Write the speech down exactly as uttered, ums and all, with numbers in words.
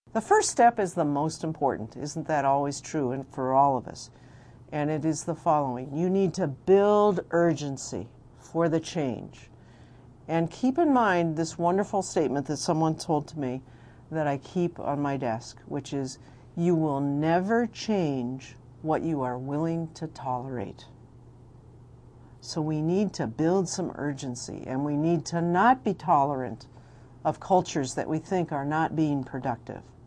The first step is the most important. Isn't that always true and for all of us? And it is the following. You need to build urgency for the change. And keep in mind this wonderful statement that someone told to me that I keep on my desk, which is, you will never change what you are willing to tolerate. So we need to build some urgency, and we need to not be tolerant of cultures that we think are not being productive.